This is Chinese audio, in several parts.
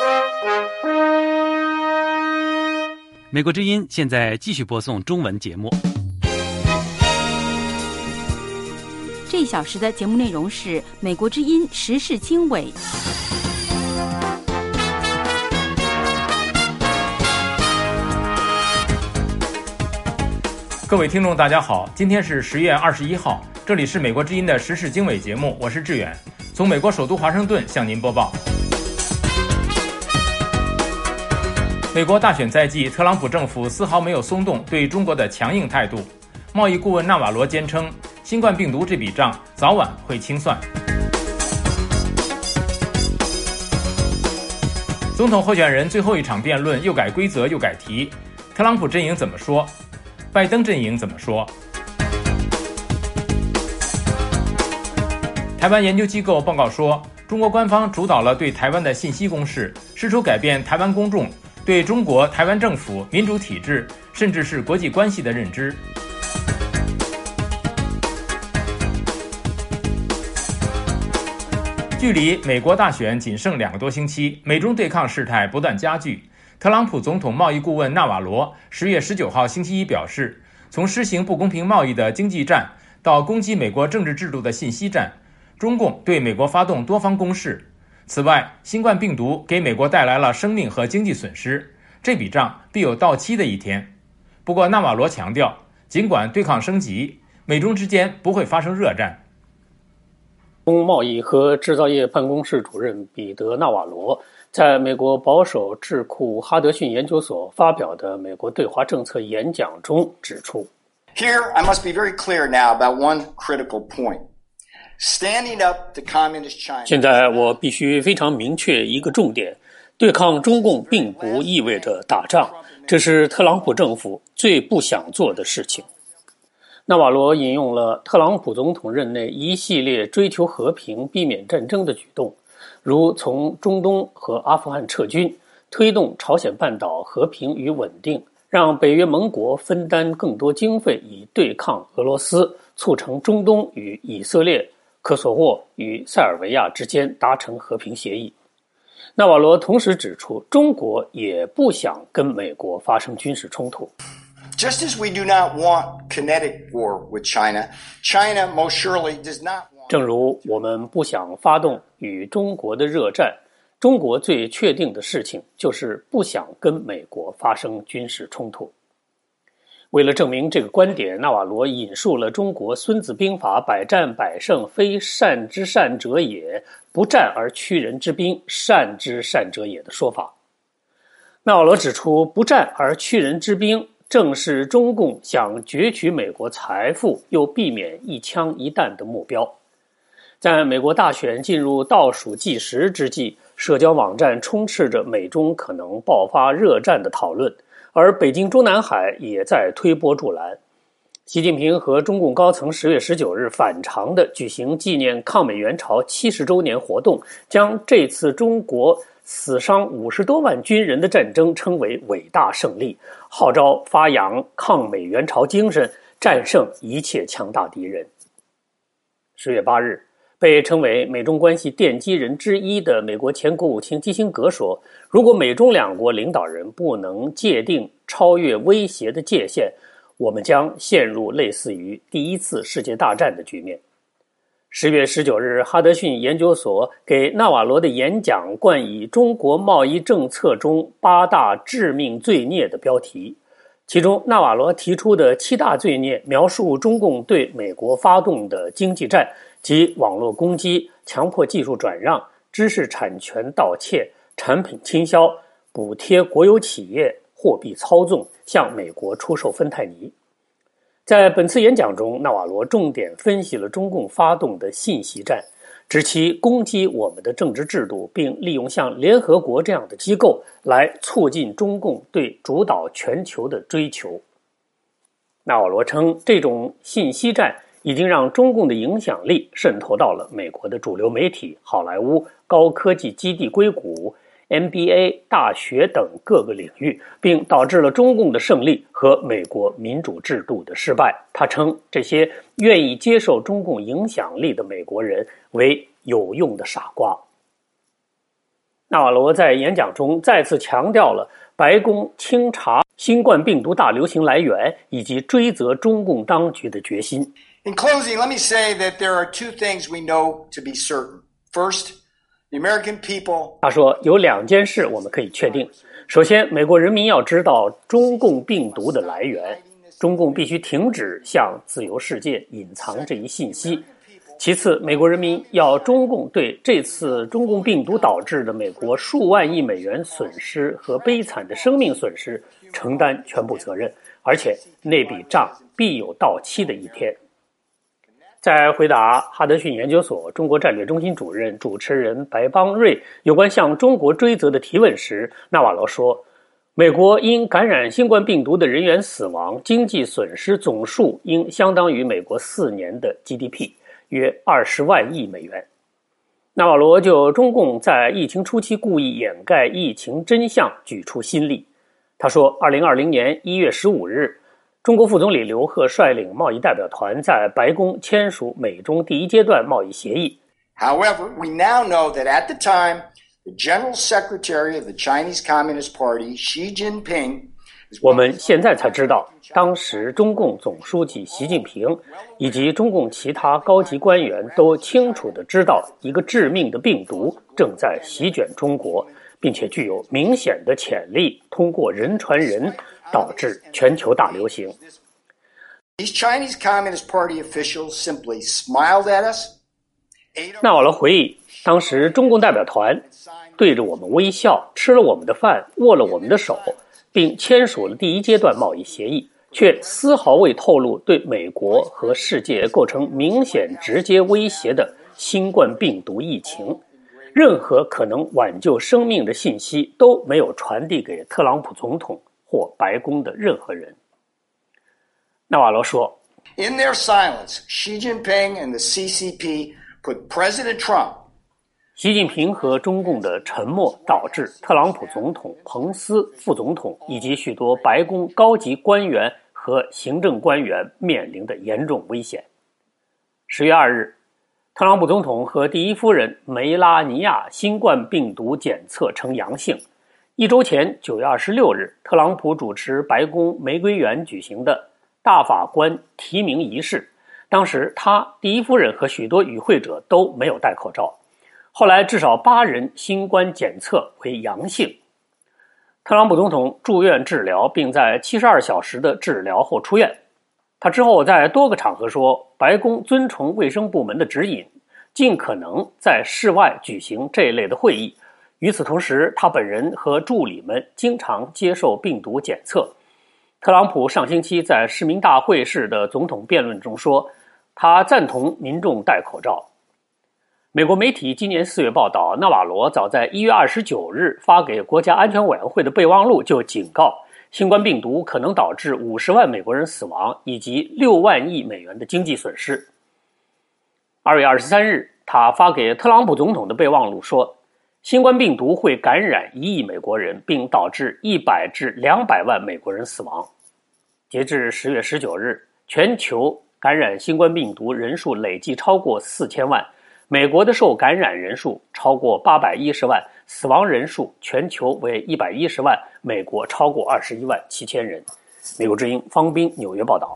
美国之音现在继续播送中文节目。 这一小时的节目内容是美国之音时事经纬。 各位听众大家好，今天是10月21号，这里是美国之音的时事经纬节目，我是志远，从美国首都华盛顿向您播报。美国大选在即，特朗普政府丝毫没有松动对中国的强硬态度。贸易顾问纳瓦罗坚称，新冠病毒这笔账早晚会清算。总统候选人最后一场辩论又改规则又改题，特朗普阵营怎么说？拜登阵营怎么说？台湾研究机构报告说，中国官方主导了对台湾的信息攻势，试图改变台湾公众对中国台湾政府、民主体制，甚至是国际关系的认知。距离美国大选仅剩2个多星期，美中对抗事态不断加剧。特朗普总统贸易顾问纳瓦罗10月19号星期一表示，从施行不公平贸易的经济战到攻击美国政治制度的信息战，中共对美国发动多方攻势。此外，新冠病毒给美国带来了生命和经济损失，这笔账必有到期的一天。不过纳瓦罗强调，尽管对抗升级，美中之间不会发生热战。 中贸易和制造业办公室主任彼得·纳瓦罗在美国保守智库哈德逊研究所发表的美国对华政策演讲中指出 Here, I must be very clear now about one critical point.Standing up to communist China. 现在我必须非常明确一个重点，对抗中共并不意味着打仗，这是特朗普政府最不想做的事情。纳瓦罗引用了特朗普总统任内一系列追求和平、避免战争的举动，如从中东和阿富汗撤军，推动朝鲜半岛和平与稳定，让北约盟国分担更多经费以对抗俄罗斯，促成中东与以色列、科索沃与塞尔维亚之间达成和平协议。纳瓦罗同时指出，中国也不想跟美国发生军事冲突。 Just as we do not want kinetic war with China, China most surely does not want. 正如我们不想发动与中国的热战，中国最确定的事情就是不想跟美国发生军事冲突。为了证明这个观点，纳瓦罗引述了中国《孙子兵法》百战百胜，非善之善者也，不战而屈人之兵，善之善者也的说法。纳瓦罗指出，不战而屈人之兵正是中共想攫取美国财富又避免一枪一弹的目标。在美国大选进入倒数计时之际，社交网站充斥着美中可能爆发热战的讨论，而北京中南海也在推波助澜。习近平和中共高层10月19日反常地举行纪念抗美援朝70周年活动，将这次中国死伤50多万军人的战争称为伟大胜利，号召发扬抗美援朝精神，战胜一切强大敌人。10月8日，被称为美中关系奠基人之一的美国前国务卿基辛格说，如果美中两国领导人不能界定超越威胁的界限，我们将陷入类似于第一次世界大战的局面。10月19日，哈德逊研究所给纳瓦罗的演讲冠以中国贸易政策中8大致命罪孽的标题，其中纳瓦罗提出的7大罪孽描述中共对美国发动的经济战，即网络攻击、强迫技术转让、知识产权盗窃、产品倾销、补贴国有企业、货币操纵、向美国出售芬太尼。在本次演讲中，纳瓦罗重点分析了中共发动的信息战，指其攻击我们的政治制度，并利用像联合国这样的机构来促进中共对主导全球的追求。纳瓦罗称，这种信息战已经让中共的影响力渗透到了美国的主流媒体、好莱坞、高科技基地硅谷、MBA 大学等各个领域，并导致了中共的胜利和美国民主制度的失败。他称这些愿意接受中共影响力的美国人为有用的傻瓜。 纳瓦罗在演讲中再次强调了白宫清查新冠病毒大流行来源以及追责中共当局的决心。 In closing, let me say that there are two things we know to be certain. First, the American people. 他说有2件事我们可以确定。首先，美国人民要知道中共病毒的来源，中共必须停止向自由世界隐藏这一信息。其次，美国人民要中共对这次中共病毒导致的美国数万亿美元损失和悲惨的生命损失承担全部责任，而且那笔账必有到期的一天。在回答哈德逊研究所中国战略中心主任主持人白邦瑞有关向中国追责的提问时，纳瓦罗说，美国因感染新冠病毒的人员死亡、经济损失总数应相当于美国4年的 GDP， 约20万亿美元。纳瓦罗就中共在疫情初期故意掩盖疫情真相举出新例。他说2020年1月15日，中国副总理刘鹤率领贸易代表团在白宫签署美中第1阶段贸易协议。 However, we now know that at the time, the General Secretary of the Chinese Communist Party, Xi Jinping, 我们现在才知道，当时中共总书记习近平以及中共其他高级官员都清楚地知道一个致命的病毒正在席卷中国，并且具有明显的潜力通过人传人导致全球大流行。 These Chinese Communist Party officials simply smiled at us. 纳瓦罗回忆，当时中共代表团对着我们微笑，吃了我们的饭，握了我们的手，并签署了第1阶段贸易协议，却丝毫未透露对美国和世界构成明显直接威胁的新冠病毒疫情。任何可能挽救生命的信息都没有传递给特朗普总统或白宫的任何人。纳瓦罗说 In their silence, Xi Jinping and the CCP put President Trump. 习近平和中共的沉默导致特朗普总统、彭斯副总统以及许多白宫高级官员和行政官员面临的严重危险。10月2日，特朗普总统和第1夫人梅拉尼亚新冠病毒检测呈阳性。1周前9月26日，特朗普主持白宫玫瑰园举行的大法官提名仪式，当时他、第1夫人和许多与会者都没有戴口罩。后来至少8人新冠检测为阳性。特朗普总统住院治疗，并在72小时的治疗后出院。他之后在多个场合说，白宫遵从卫生部门的指引，尽可能在室外举行这一类的会议。与此同时，他本人和助理们经常接受病毒检测。特朗普上星期在市民大会式的总统辩论中说，他赞同民众戴口罩。美国媒体今年4月报道，纳瓦罗早在1月29日发给国家安全委员会的备忘录就警告，新冠病毒可能导致50万美国人死亡以及6万亿美元的经济损失。2月23日，他发给特朗普总统的备忘录说，新冠病毒会感染1亿美国人，并导致100至200万美国人死亡。截至10月19日，全球感染新冠病毒人数累计超过4000万，美国的受感染人数超过810万，死亡人数全球为110万，美国超过21万7千人。美国之音方斌纽约报道。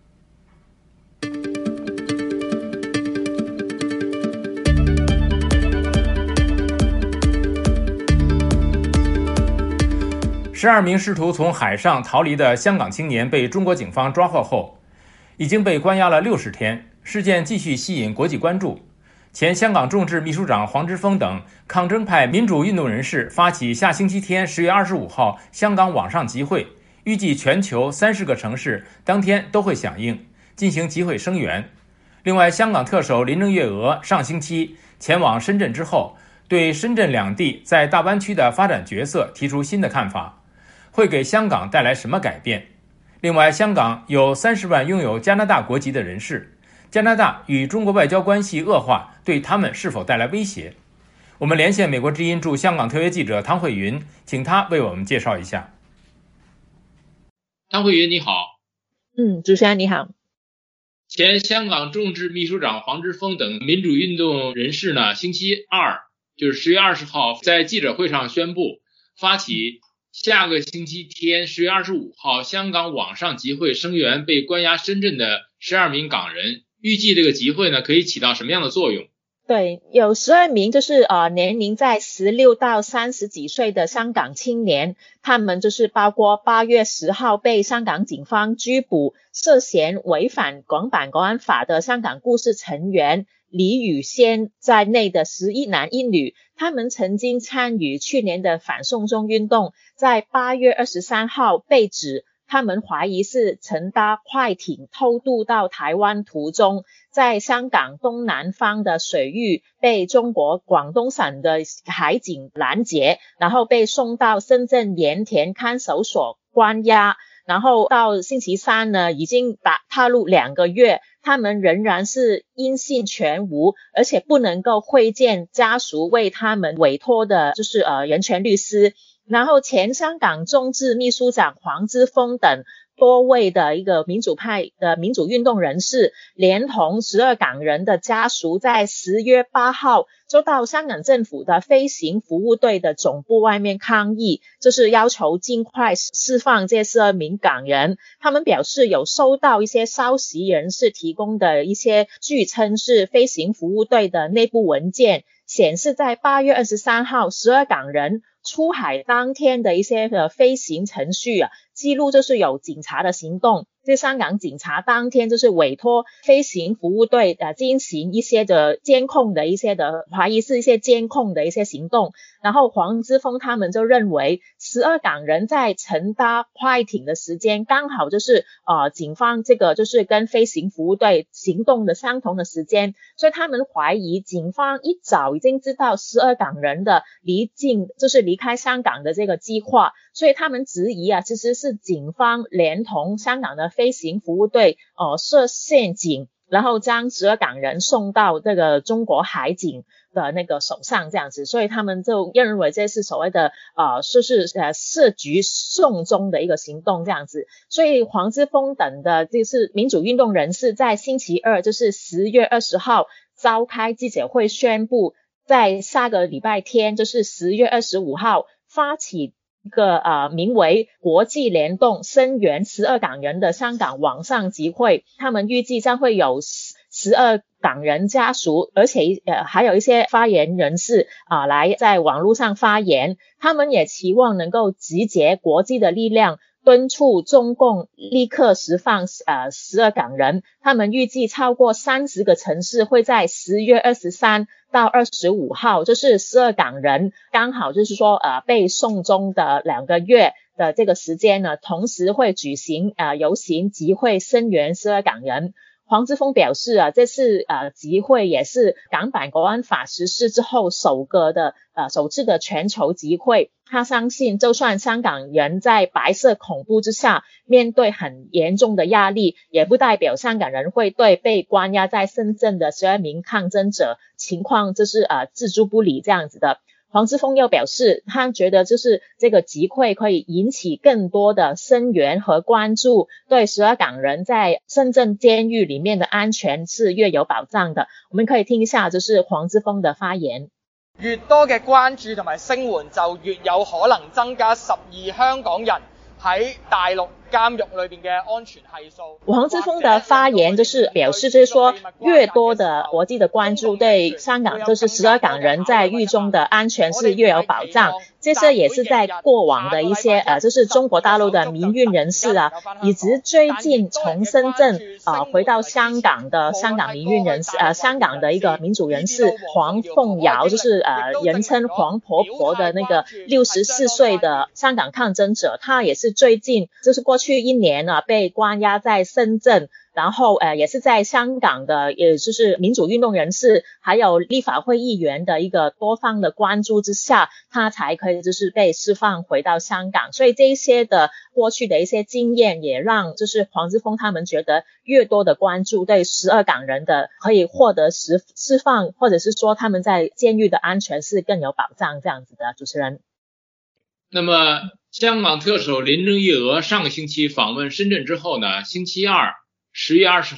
12名试图从海上逃离的香港青年被中国警方抓获后，已经被关押了60天，事件继续吸引国际关注。前香港众志秘书长黄之锋等抗争派民主运动人士发起下星期天10月25号香港网上集会，预计全球30个城市当天都会响应，进行集会声援。另外，香港特首林郑月娥上星期前往深圳之后，对深圳两地在大湾区的发展角色提出新的看法，会给香港带来什么改变？另外，香港有30万拥有加拿大国籍的人士，加拿大与中国外交关系恶化，对他们是否带来威胁？我们连线美国之音驻香港特约记者汤慧云，请他为我们介绍一下。 汤慧云你好。 主持人你好。 前香港众志秘书长黄之锋等民主运动人士呢，星期二就是10月20号在记者会上宣布发起下个星期天10月25号香港网上集会声援被关押深圳的12名港人。预计这个集会呢可以起到什么样的作用？ 对，有12名就是年龄在16到30几岁的香港青年，他们就是包括8月10号被香港警方拘捕，涉嫌违反港版国安法的香港故事成员李宇轩在内的11男1女，他们曾经参与去年的反送中运动，在8月23号被指他们怀疑是乘搭快艇偷渡到台湾途中，在香港东南方的水域被中国广东省的海警拦截，然后被送到深圳盐田看守所关押，然后到星期三呢，已经踏入2个月，他们仍然是音信全无，而且不能够会见家属为他们委托的就是人权律师。然后前香港众志秘书长黄之锋等多位的一个民主派的民主运动人士，连同12港人的家属，在10月8号就到香港政府的飞行服务队的总部外面抗议，就是要求尽快释放这12名港人。他们表示有收到一些消息人士提供的一些据称是飞行服务队的内部文件，显示在8月23号12港人出海当天的一些飞行程序记录就是有警察的行动，这香港警察当天就是委托飞行服务队进行一些的监控的一些的怀疑是一些监控的一些行动。然后黄之锋他们就认为12港人在乘搭快艇的时间刚好就是警方这个就是跟飞行服务队行动的相同的时间，所以他们怀疑警方一早已经知道12港人的离开香港的这个计划，所以他们质疑其实是警方连同香港的飞行服务队设陷阱，然后将12港人送到这个中国海警的那个手上这样子，所以他们就认为这是所谓的就是设局送中的一个行动这样子。所以黄之锋等的就是民主运动人士在星期二就是10月20号召开记者会，宣布在下个礼拜天就是10月25号发起一个名为国际联动声援12港人的香港网上集会，他们预计将会有12港人家属，而且还有一些发言人士来在网络上发言，他们也期望能够集结国际的力量，敦促中共立刻释放12港人。他们预计超过30个城市会在10月23到25号就是12港人刚好就是说被送中的2个月的这个时间呢，同时会举行游行集会声援12港人。黄之锋表示这次集会也是港版国安法实施之后首次的全球集会。他相信就算香港人在白色恐怖之下面对很严重的压力，也不代表香港人会对被关押在深圳的12名抗争者情况就是置诸不理这样子的。黄之锋又表示，他觉得就是这个集会可以引起更多的声援和关注，对12港人在深圳监狱里面的安全是越有保障的。我们可以聽一下就是黃之鋒的發言。 越多嘅關注同埋聲援，就越有可能增加12香港人喺大陸監獄裏邊嘅安全係數。 黃之鋒的發言就是表示，就是說越多的國際的關注，對香港就是12港人在獄中的安全是越有保障。這些也是在過往的一些就是中國大陸的民運人士以及最近從深圳回到香港的香港民運人士香港的一個民主人士黃鳳瑤，就是人稱黃婆婆的那個64歲的香港抗爭者，他也是最近就是過去1年被關押在深圳，然後也是在香港的也就是民主運動人士還有立法會議員的一個多方的關注之下，他才可以就是被釋放回到香港。所以這些的過去的一些經驗也讓就是黃之鋒他們覺得越多的關注對12港人的可以獲得釋放，或者是說他們在監獄的安全是更有保障這樣子的。主持人， 那麼香港特首林鄭月娥上個星期訪問深圳之後呢，星期二10月20號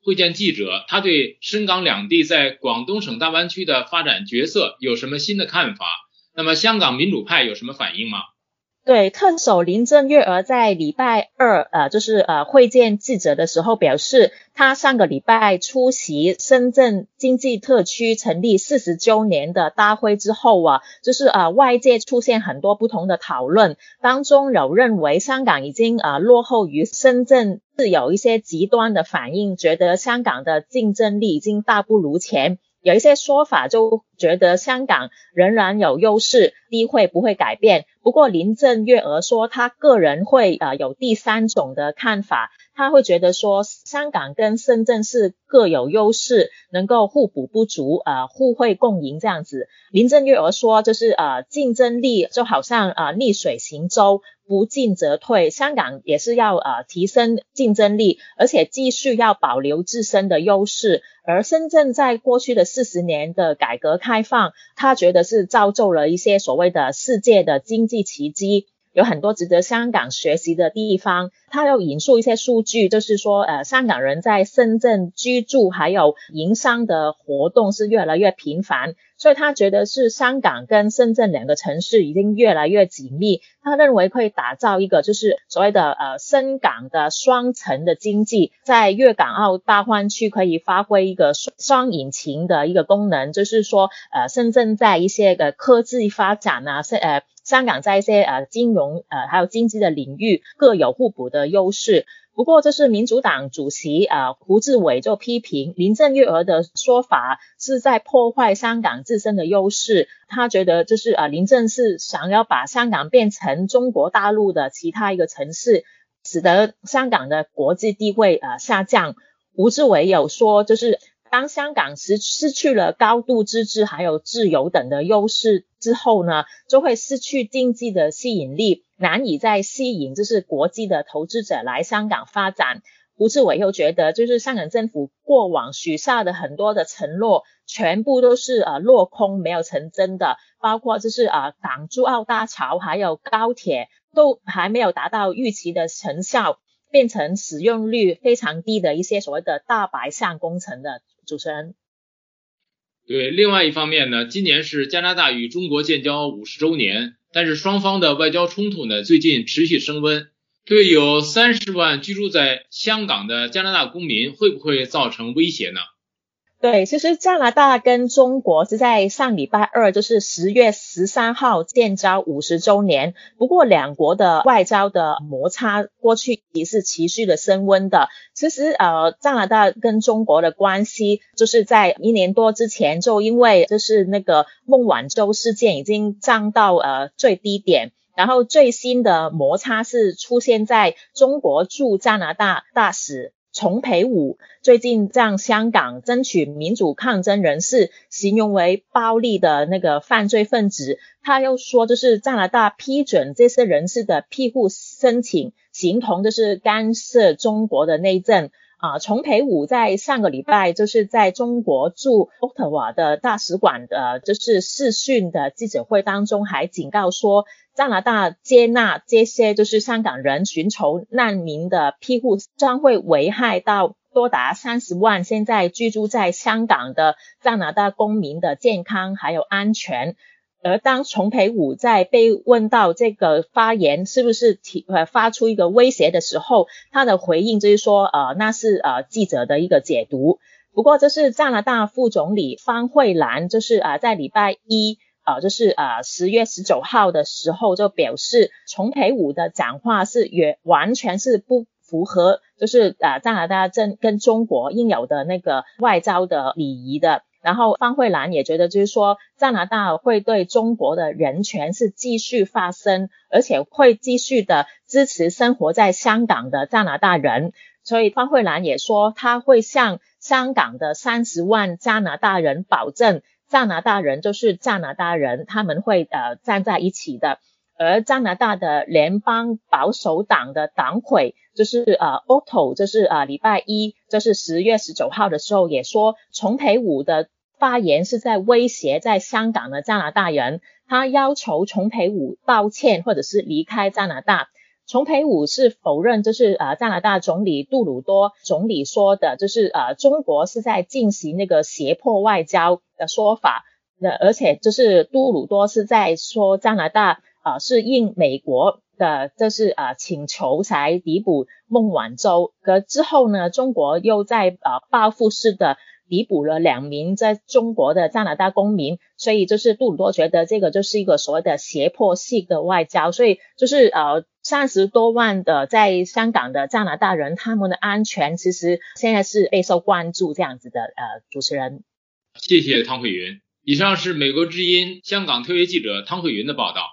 会见记者，他对深港两地在广东省大湾区的发展角色有什么新的看法？那么香港民主派有什么反应吗？ 对，特首林郑月娥在礼拜二会见记者的时候表示，他上个礼拜出席深圳经济特区成立40周年的大会之后外界出现很多不同的讨论，当中有认为香港已经落后于深圳，是有一些极端的反应，觉得香港的竞争力已经大不如前。有一些说法就觉得香港仍然有优势，地位不会改变。不过林郑月娥说他个人会有第三种的看法，他会觉得说香港跟深圳是各有优势，能够互补不足，互惠共赢这样子。林郑月娥说就是竞争力就好像逆水行舟，不进则退，香港也是要提升竞争力，而且继续要保留自身的优势。而深圳在过去的40年的改革开放，他觉得是造就了一些所谓的世界的经济奇迹，有很多值得香港学习的地方。他要引述一些数据，就是说香港人在深圳居住还有营商的活动是越来越频繁，所以他觉得是香港跟深圳两个城市已经越来越紧密，他认为可以打造一个就是所谓的深港的双城的经济，在粤港澳大湾区可以发挥一个双引擎的一个功能，就是说深圳在一些科技发展香港在一些金融还有经济的领域各有互补的优势。不过这是民主党主席胡志伟就批评林郑月娥的说法是在破坏香港自身的优势，他觉得就是林郑是想要把香港变成中国大陆的其他一个城市，使得香港的国际地位下降。胡志伟有说就是当香港失去了高度自治还有自由等的优势之后呢，就会失去经济的吸引力，难以再吸引就是国际的投资者来香港发展。胡志伟又觉得就是香港政府过往许下的很多的承诺全部都是落空没有成真的，包括就是港珠澳大桥还有高铁都还没有达到预期的成效，变成使用率非常低的一些所谓的大白象工程的。主持人。 对，另外一方面呢，今年是加拿大与中国建交50周年，但是双方的外交冲突呢最近持续升温，对有30万居住在香港的加拿大公民会不会造成威胁呢？ 对，其实加拿大跟中国是在上礼拜二，就是10月13号建交50周年。不过两国的外交的摩擦过去也是持续的升温的。其实加拿大跟中国的关系就是在1年多之前就因为就是那个孟晚舟事件已经降到最低点。然后最新的摩擦是出现在中国驻加拿大大使丛培武最近向香港争取民主抗争人士形容为暴力的那个犯罪分子，他又说就是加拿大批准这些人士的庇护申请，形同就是干涉中国的内政。丛培武在上个礼拜就是在中国驻Ottawa的大使馆就是视讯的记者会当中还警告说，加拿大接纳这些就是香港人寻求难民的庇护将会危害到多达30万现在居住在香港的加拿大公民的健康还有安全。而当丛培武在被问到这个发言是不是发出一个威胁的时候，他的回应就是说那是记者的一个解读。不过这是加拿大副总理方慧兰就是在礼拜一就是10月19号的时候就表示，丛培武的讲话是完全是不符合就是加拿大跟中国应有的那个外交的礼仪的。然后方慧兰也觉得就是说加拿大会对中国的人权是继续发声，而且会继续的支持生活在香港的加拿大人。所以方慧兰也说他会向香港的30万加拿大人保证，加拿大人就是加拿大人，他们会站在一起的。而加拿大的联邦保守党的党魁就是Otto 就是礼拜一就是10月19号的时候也说，丛培武的发言是在威胁在香港的加拿大人，他要求丛培武道歉或者是离开加拿大。 丛培武是否认就是加拿大总理杜鲁多总理说的就是中国是在进行那个胁迫外交的说法，而且就是杜鲁多是在说加拿大是应美国的就是请求才抵捕孟晚舟，之后呢中国又在报复式的抵捕了2名在中国的加拿大公民，所以就是杜鲁多觉得这个就是一个所谓的胁迫性的外交，所以就是30多万的在香港的加拿大人，他们的安全其实现在是备受关注这样子的。主持人， 谢谢汤慧云。以上是美国之音香港特约记者汤慧云的报道。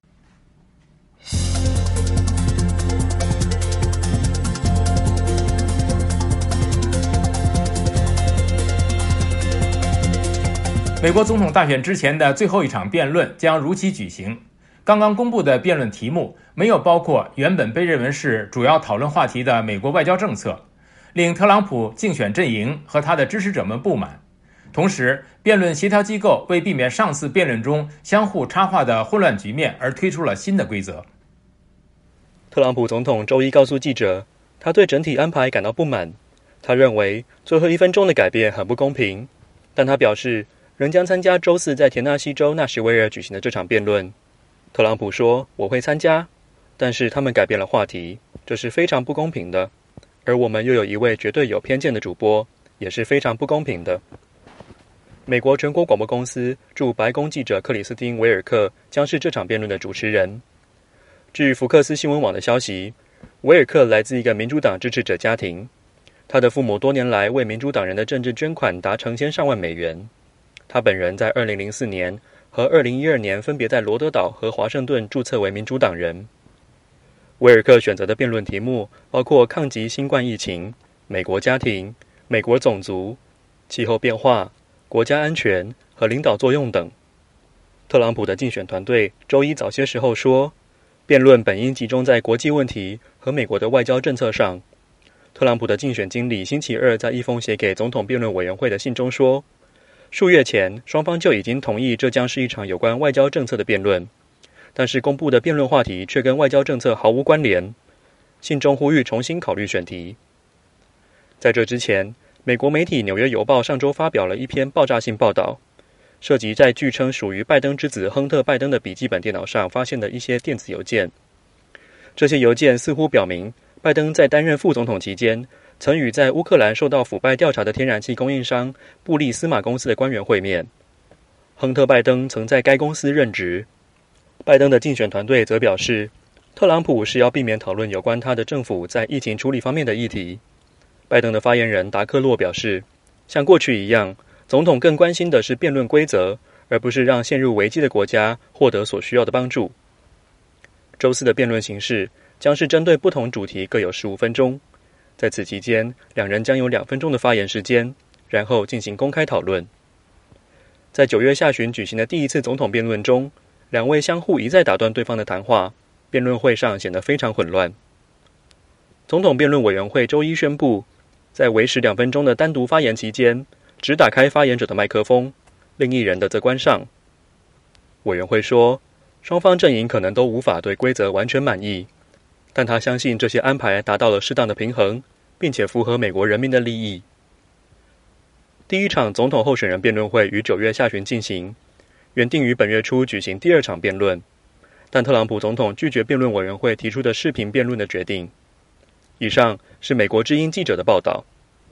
美国总统大选之前的最后一场辩论将如期举行。刚刚公布的辩论题目没有包括原本被认为是主要讨论话题的美国外交政策，令特朗普竞选阵营和他的支持者们不满。同时，辩论协调机构为避免上次辩论中相互插话的混乱局面而推出了新的规则。 特朗普总统周一告诉记者，他对整体安排感到不满，他认为最后1分钟的改变很不公平，但他表示仍将参加周4在田纳西州纳什维尔举行的这场辩论。特朗普说，我会参加，但是他们改变了话题，这是非常不公平的，而我们又有一位绝对有偏见的主播，也是非常不公平的。美国全国广播公司驻白宫记者克里斯汀·维尔克将是这场辩论的主持人。据福克斯新闻网的消息，维尔克来自一个民主党支持者家庭，他的父母多年来为民主党人的政治捐款达成千上万美元。他本人在2004年和2012年分别在罗德岛和华盛顿注册为民主党人。维尔克选择的辩论题目包括抗击新冠疫情、美国家庭、美国种族、气候变化、国家安全和领导作用等。特朗普的竞选团队周一早些时候说，辩论本应集中在国际问题和美国的外交政策上。特朗普的竞选经理星期二在一封写给总统辩论委员会的信中说，数月前双方就已经同意这将是一场有关外交政策的辩论，但是公布的辩论话题却跟外交政策毫无关联。信中呼吁重新考虑选题。在这之前，美国媒体《纽约邮报》上周发表了一篇爆炸性报道，涉及在据称属于拜登之子亨特·拜登的笔记本电脑上发现的一些电子邮件。这些邮件似乎表明，拜登在担任副总统期间，曾与在乌克兰受到腐败调查的天然气供应商布利斯马公司的官员会面。亨特·拜登曾在该公司任职。拜登的竞选团队则表示，特朗普是要避免讨论有关他的政府在疫情处理方面的议题。拜登的发言人达克洛表示，像过去一样，总统更关心的是辩论规则，而不是让陷入危机的国家获得所需要的帮助。周4的辩论形式将是针对不同主题各有15分钟，在此期间，两人将有2分钟的发言时间，然后进行公开讨论。在9月下旬举行的第一次总统辩论中，两位相互一再打断对方的谈话，辩论会上显得非常混乱。总统辩论委员会周一宣布，在维持2分钟的单独发言期间，只打开发言者的麦克风，另一人的则关上。委员会说，双方阵营可能都无法对规则完全满意，但他相信这些安排达到了适当的平衡，并且符合美国人民的利益。第一场总统候选人辩论会于9月下旬进行，原定于本月初举行第2场辩论，但特朗普总统拒绝辩论委员会提出的视频辩论的决定。以上是美国之音记者的报道。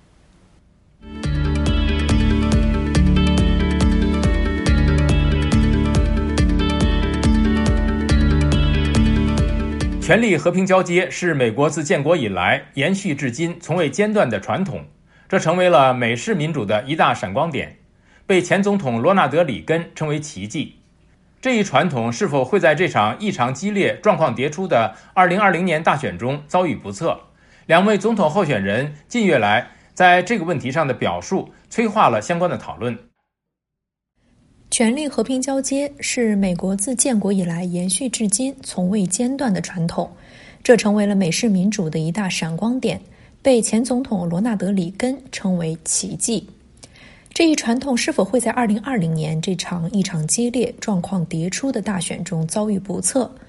权力和平交接是美国自建国以来延续至今从未间断的传统，这成为了美式民主的一大闪光点，被前总统罗纳德·里根称为奇迹。这一传统是否会在这场异常激烈、状况迭出的2020年大选中遭遇不测？两位总统候选人近月来在这个问题上的表述，催化了相关的讨论。 权力和平交接是美国自建国以来延续至今从未间断的传统，这成为了美式民主的一大闪光点，被前总统罗纳德·里根称为奇迹。这一传统是否会在2020年这场异常激烈、状况迭出的大选中遭遇不测？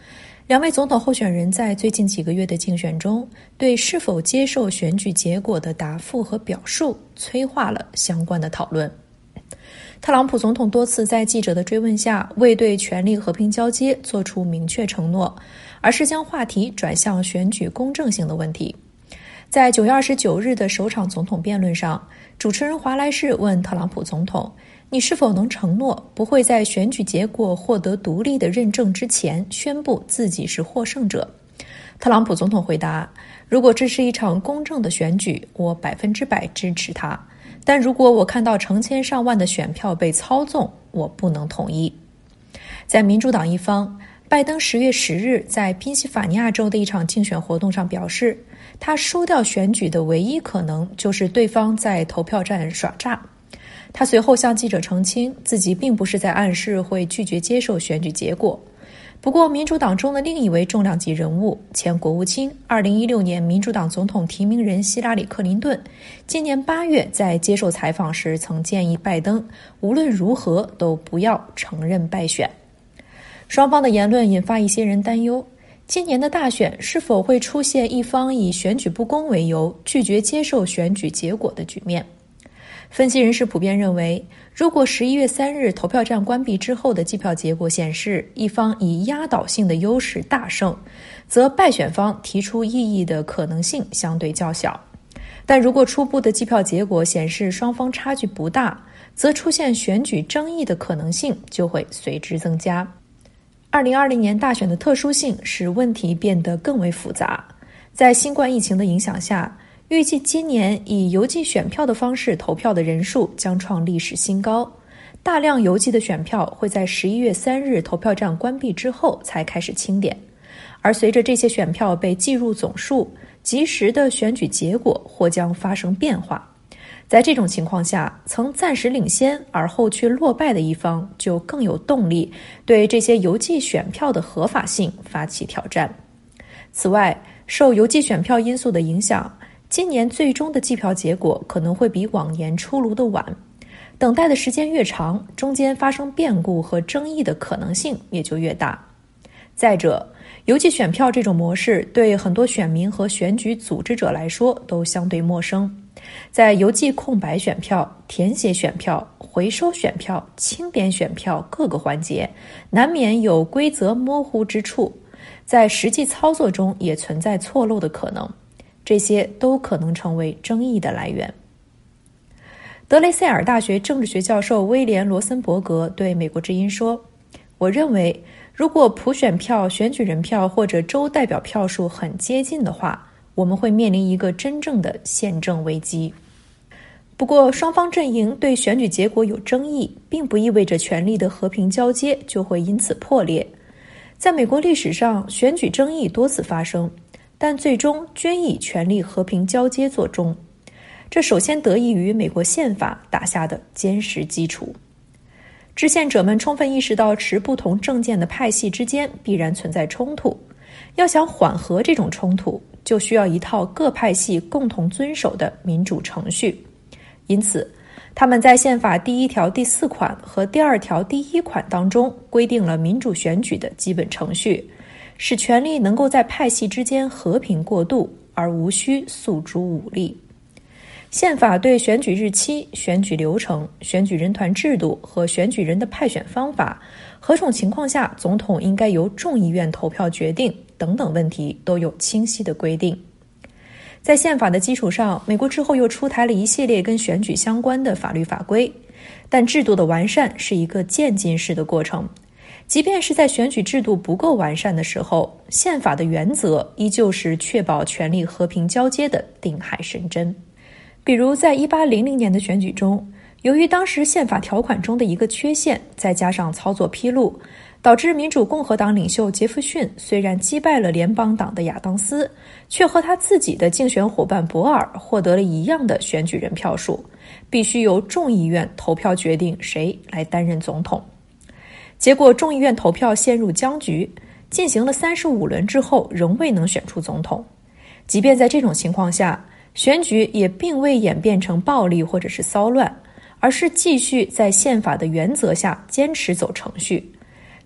两位总统候选人在最近几个月的竞选中，对是否接受选举结果的答复和表述，催化了相关的讨论。特朗普总统多次在记者的追问下，未对权力和平交接做出明确承诺，而是将话题转向选举公正性的问题。在9月29日的首场总统辩论上，主持人华莱士问特朗普总统，你是否能承诺不会在选举结果获得独立的认证之前宣布自己是获胜者？特朗普总统回答，如果这是一场公正的选举，我100%支持他，但如果我看到成千上万的选票被操纵，我不能同意。在民主党一方，拜登10月10日在宾夕法尼亚州的一场竞选活动上表示，他输掉选举的唯一可能就是对方在投票站耍诈。他随后向记者澄清，自己并不是在暗示会拒绝接受选举结果。不过，民主党中的另一位重量级人物，前国务卿、2016年民主党总统提名人希拉里·克林顿，今年8月在接受采访时曾建议拜登无论如何都不要承认败选。双方的言论引发一些人担忧，今年的大选是否会出现一方以选举不公为由拒绝接受选举结果的局面。分析人士普遍认为，如果11月3日投票站关闭之后的计票结果显示一方以压倒性的优势大胜，则败选方提出异议的可能性相对较小。但如果初步的计票结果显示双方差距不大，则出现选举争议的可能性就会随之增加。2020年大选的特殊性使问题变得更为复杂。在新冠疫情的影响下，预计今年以邮寄选票的方式投票的人数将创历史新高，大量邮寄的选票会在11月3日投票站关闭之后才开始清点，而随着这些选票被计入总数，及时的选举结果或将发生变化。在这种情况下，曾暂时领先而后却落败的一方就更有动力对这些邮寄选票的合法性发起挑战。此外，受邮寄选票因素的影响，今年最终的计票结果可能会比往年出炉的晚，等待的时间越长，中间发生变故和争议的可能性也就越大。再者，邮寄选票这种模式对很多选民和选举组织者来说都相对陌生。在邮寄空白选票、填写选票、回收选票、清点选票各个环节，难免有规则模糊之处，在实际操作中也存在错漏的可能。这些都可能成为争议的来源。德雷塞尔大学政治学教授威廉·罗森伯格对美国之音说，我认为如果普选票、选举人票或者州代表票数很接近的话，我们会面临一个真正的宪政危机。不过，双方阵营对选举结果有争议，并不意味着权力的和平交接就会因此破裂。在美国历史上，选举争议多次发生，但最终均以权力和平交接作终。这首先得益于美国宪法打下的坚实基础。制宪者们充分意识到持不同政见的派系之间必然存在冲突，要想缓和这种冲突，就需要一套各派系共同遵守的民主程序。因此，他们在宪法第1条第4款和第2条第1款当中规定了民主选举的基本程序，使权力能够在派系之间和平过渡，而无需诉诸武力。宪法对选举日期、选举流程、选举人团制度和选举人的派选方法，何种情况下总统应该由众议院投票决定等等问题都有清晰的规定。在宪法的基础上，美国之后又出台了一系列跟选举相关的法律法规，但制度的完善是一个渐进式的过程。即便是在选举制度不够完善的时候，宪法的原则依旧是确保权力和平交接的定海神针。比如在1800年的选举中，由于当时宪法条款中的一个缺陷，再加上操作纰漏，导致民主共和党领袖杰弗逊虽然击败了联邦党的亚当斯，却和他自己的竞选伙伴博尔获得了一样的选举人票数，必须由众议院投票决定谁来担任总统。结果众议院投票陷入僵局，进行了35轮之后仍未能选出总统。即便在这种情况下，选举也并未演变成暴力或者是骚乱，而是继续在宪法的原则下坚持走程序。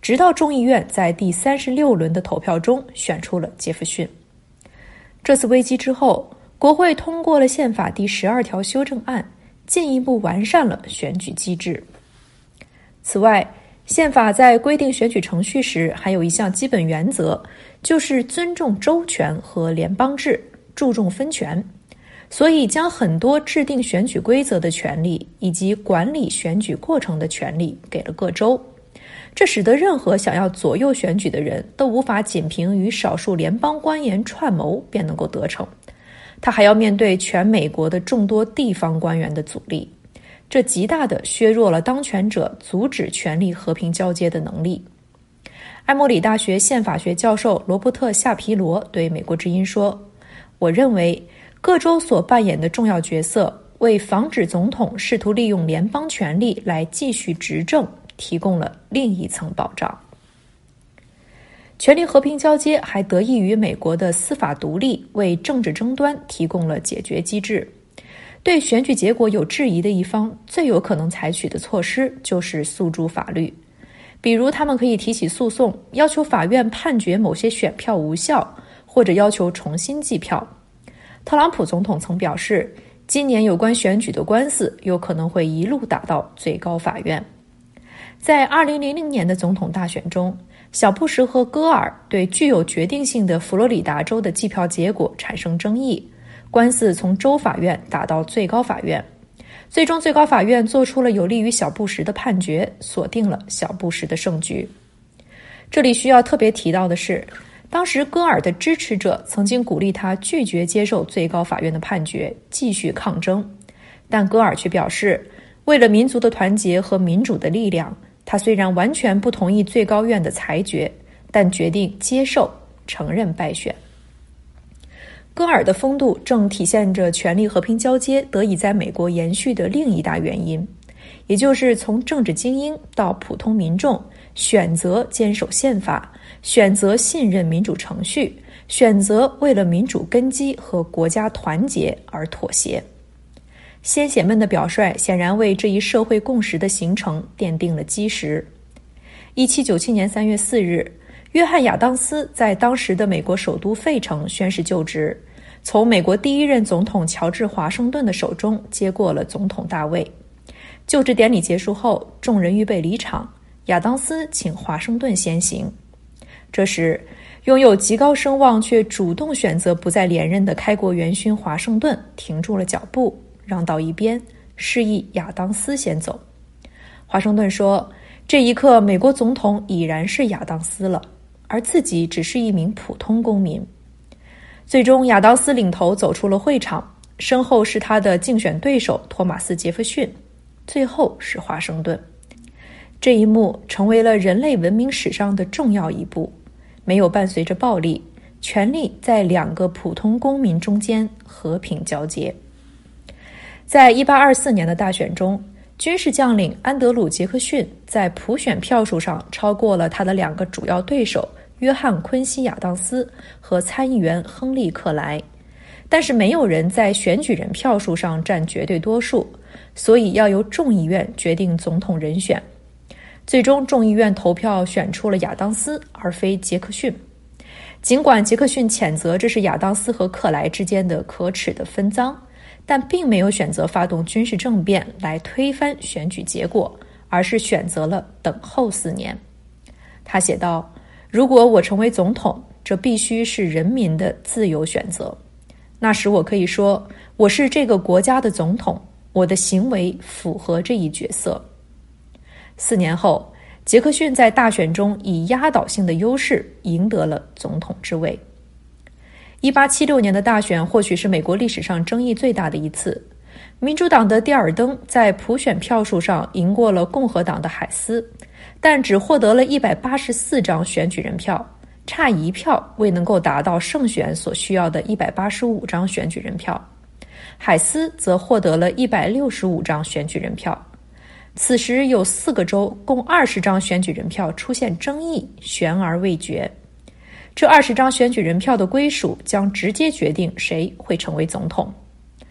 直到众议院在第36轮的投票中选出了杰弗逊。这次危机之后，国会通过了宪法第12条修正案，进一步完善了选举机制。此外，宪法在规定选举程序时还有一项基本原则，就是尊重州权和联邦制，注重分权，所以将很多制定选举规则的权利以及管理选举过程的权利给了各州。这使得任何想要左右选举的人都无法仅凭与少数联邦官员串谋便能够得逞，他还要面对全美国的众多地方官员的阻力，这极大地削弱了当权者阻止权力和平交接的能力。埃默里大学宪法学教授罗伯特·夏皮罗对美国之音说，我认为各州所扮演的重要角色为防止总统试图利用联邦权力来继续执政提供了另一层保障。权力和平交接还得益于美国的司法独立，为政治争端提供了解决机制。对选举结果有质疑的一方，最有可能采取的措施就是诉诸法律，比如他们可以提起诉讼，要求法院判决某些选票无效，或者要求重新计票。特朗普总统曾表示，今年有关选举的官司有可能会一路打到最高法院。在2000年的总统大选中，小布什和戈尔对具有决定性的佛罗里达州的计票结果产生争议，官司从州法院打到最高法院，最终最高法院做出了有利于小布什的判决，锁定了小布什的胜局。这里需要特别提到的是，当时戈尔的支持者曾经鼓励他拒绝接受最高法院的判决，继续抗争，但戈尔却表示，为了民族的团结和民主的力量，他虽然完全不同意最高院的裁决，但决定接受承认败选。戈尔的风度正体现着权力和平交接得以在美国延续的另一大原因，也就是从政治精英到普通民众选择坚守宪法，选择信任民主程序，选择为了民主根基和国家团结而妥协。先贤们的表率显然为这一社会共识的形成奠定了基石。1797年3月4日，约翰·亚当斯在当时的美国首都费城宣誓就职，从美国第一任总统乔治·华盛顿的手中接过了总统大位。就职典礼结束后，众人预备离场，亚当斯请华盛顿先行。这时，拥有极高声望却主动选择不再连任的开国元勋华盛顿停住了脚步，让到一边，示意亚当斯先走。华盛顿说，这一刻美国总统已然是亚当斯了，而自己只是一名普通公民。最终亚当斯领头走出了会场，身后是他的竞选对手托马斯·杰弗逊，最后是华盛顿。这一幕成为了人类文明史上的重要一步，没有伴随着暴力，权力在两个普通公民中间和平交接。在1824年的大选中，军事将领安德鲁·杰克逊在普选票数上超过了他的两个主要对手约翰·昆西·亚当斯和参议员亨利·克莱，但是没有人在选举人票数上占绝对多数，所以要由众议院决定总统人选。最终众议院投票选出了亚当斯而非杰克逊。尽管杰克逊谴责这是亚当斯和克莱之间的可耻的分赃，但并没有选择发动军事政变来推翻选举结果，而是选择了等候4年。他写道，如果我成为总统，这必须是人民的自由选择。那时我可以说，我是这个国家的总统，我的行为符合这一角色。4年后，杰克逊在大选中以压倒性的优势赢得了总统之位。1876年的大选或许是美国历史上争议最大的一次。民主党的蒂尔登在普选票数上赢过了共和党的海斯，但只获得了184张选举人票，差1票未能够达到胜选所需要的185张选举人票。海斯则获得了165张选举人票。此时有4个州共20张选举人票出现争议，悬而未决。这20张选举人票的归属将直接决定谁会成为总统。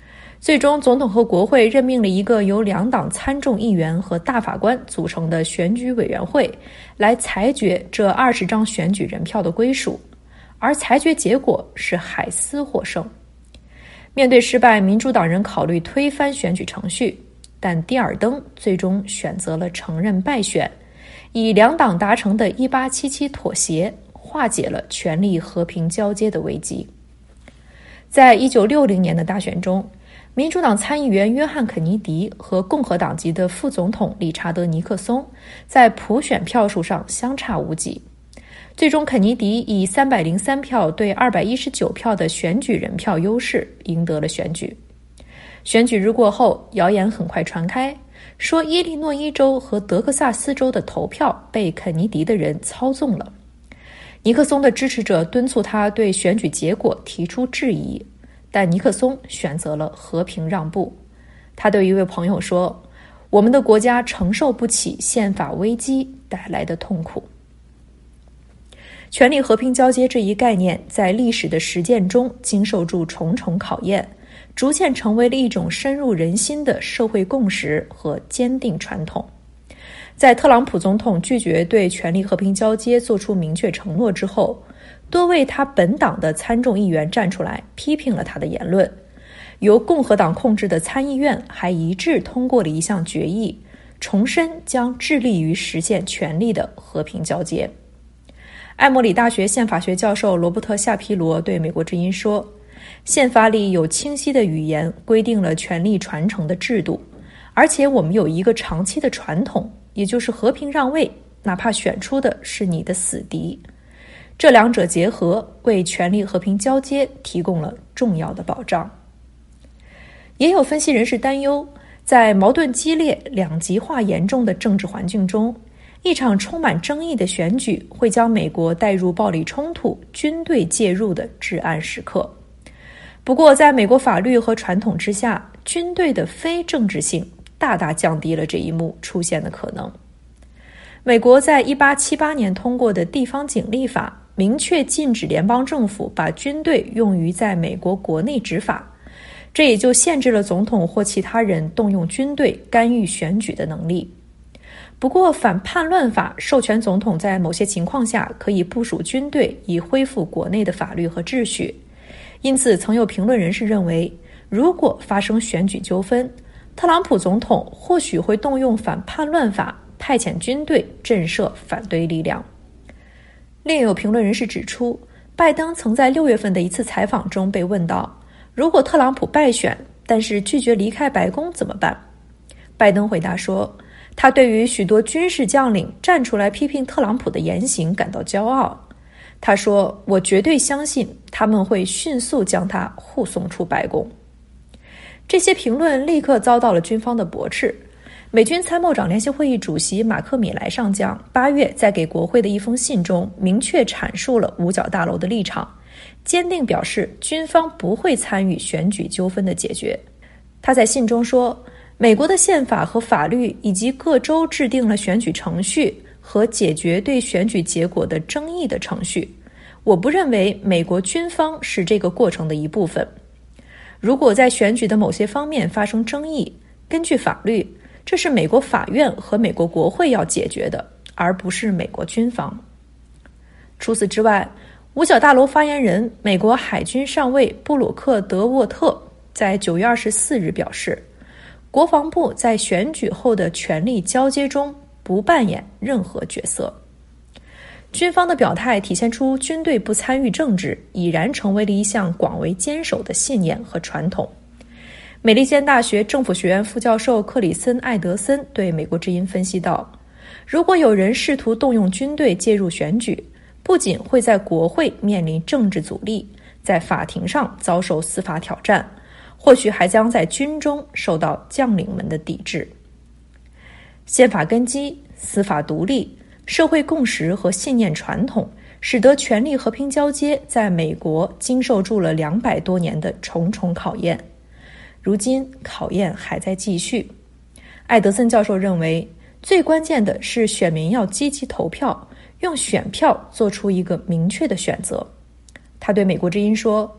最终，总统和国会任命了一个由2党参众议员和大法官组成的选举委员会，来裁决这20张选举人票的归属，而裁决结果是海斯获胜。面对失败，民主党人考虑推翻选举程序，但蒂尔登最终选择了承认败选，以2党达成的1877妥协化解了权力和平交接的危机。在1960年的大选中，民主党参议员约翰·肯尼迪和共和党籍的副总统理查德·尼克松在普选票数上相差无几。最终，肯尼迪以303票对219票的选举人票优势赢得了选举。选举日过后，谣言很快传开，说伊利诺伊州和德克萨斯州的投票被肯尼迪的人操纵了。尼克松的支持者敦促他对选举结果提出质疑，但尼克松选择了和平让步。他对一位朋友说：“我们的国家承受不起宪法危机带来的痛苦。”权力和平交接这一概念在历史的实践中经受住重重考验，逐渐成为了一种深入人心的社会共识和坚定传统。在特朗普总统拒绝对权力和平交接做出明确承诺之后，多位他本党的参众议员站出来批评了他的言论。由共和党控制的参议院还一致通过了一项决议，重申将致力于实现权力的和平交接。艾默里大学宪法学教授罗伯特·夏皮罗对美国之音说：“宪法里有清晰的语言规定了权力传承的制度，而且我们有一个长期的传统，也就是和平让位，哪怕选出的是你的死敌。这两者结合，为权力和平交接提供了重要的保障。”也有分析人士担忧，在矛盾激烈、两极化严重的政治环境中，一场充满争议的选举会将美国带入暴力冲突、军队介入的至暗时刻。不过，在美国法律和传统之下，军队的非政治性大大降低了这一幕出现的可能。美国在1878年通过的地方警力法明确禁止联邦政府把军队用于在美国国内执法，这也就限制了总统或其他人动用军队干预选举的能力。不过，反叛乱法授权总统在某些情况下可以部署军队以恢复国内的法律和秩序。因此，曾有评论人士认为，如果发生选举纠纷，特朗普总统或许会动用反叛乱法，派遣军队震慑反对力量。另有评论人士指出，拜登曾在6月份的一次采访中被问到，如果特朗普败选，但是拒绝离开白宫怎么办？拜登回答说，他对于许多军事将领站出来批评特朗普的言行感到骄傲。他说，我绝对相信他们会迅速将他护送出白宫。这些评论立刻遭到了军方的驳斥。美军参谋长联席会议主席马克·米莱上将8月在给国会的一封信中明确阐述了五角大楼的立场，坚定表示军方不会参与选举纠纷的解决。他在信中说，美国的宪法和法律以及各州制定了选举程序和解决对选举结果的争议的程序，我不认为美国军方是这个过程的一部分。如果在选举的某些方面发生争议，根据法律，这是美国法院和美国国会要解决的，而不是美国军方。除此之外，五角大楼发言人美国海军上尉布鲁克·德沃特在9月24日表示，国防部在选举后的权力交接中不扮演任何角色。军方的表态体现出军队不参与政治已然成为了一项广为坚守的信念和传统。美利坚大学政府学院副教授克里森·艾德森对美国之音分析道，如果有人试图动用军队介入选举，不仅会在国会面临政治阻力，在法庭上遭受司法挑战，或许还将在军中受到将领们的抵制。宪法根基、司法独立、社会共识和信念传统，使得权力和平交接在美国经受住了200多年的重重考验。如今考验还在继续。艾德森教授认为，最关键的是选民要积极投票，用选票做出一个明确的选择。他对美国之音说，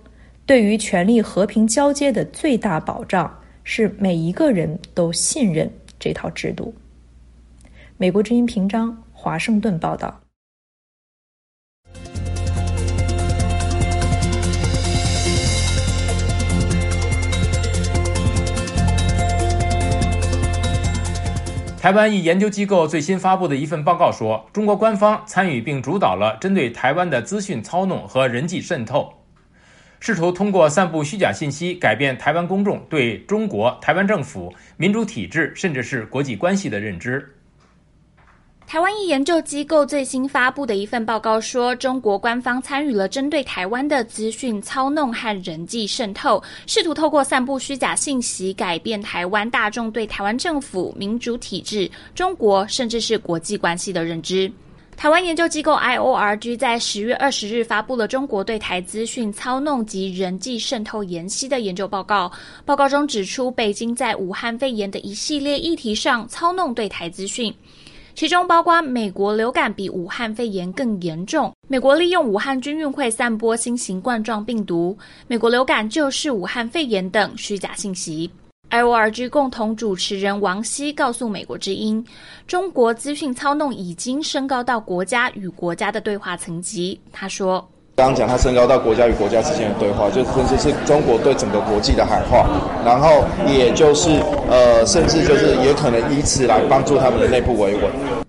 对于权力和平交接的最大保障是每一个人都信任这套制度。美国之音评章，华盛顿报道。 台湾一研究机构最新发布的一份报告说，中国官方参与并主导了针对台湾的资讯操弄和人际渗透，试图通过散布虚假信息改变台湾公众对中国、台湾政府、民主体制甚至是国际关系的认知。 台湾一研究机构最新发布的一份报告说，中国官方参与了针对台湾的资讯操弄和人际渗透，试图透过散布虚假信息改变台湾大众对台湾政府、民主体制、中国甚至是国际关系的认知。台湾研究机构 IORG 在10月20日发布了中国对台资讯操弄及人际渗透研析的研究报告。报告中指出，北京在武汉肺炎的一系列议题上操弄对台资讯，其中包括美国流感比武汉肺炎更严重，美国利用武汉军运会散播新型冠状病毒，美国流感就是武汉肺炎等虚假信息。IORG 共同主持人王希告诉美国之音，中国资讯操弄已经升高到国家与国家的对话层级。他说， 刚刚讲它升高到国家与国家之间的对话，就甚至是中国对整个国际的喊话，然后也就是甚至就是也可能以此来帮助他们的内部维稳。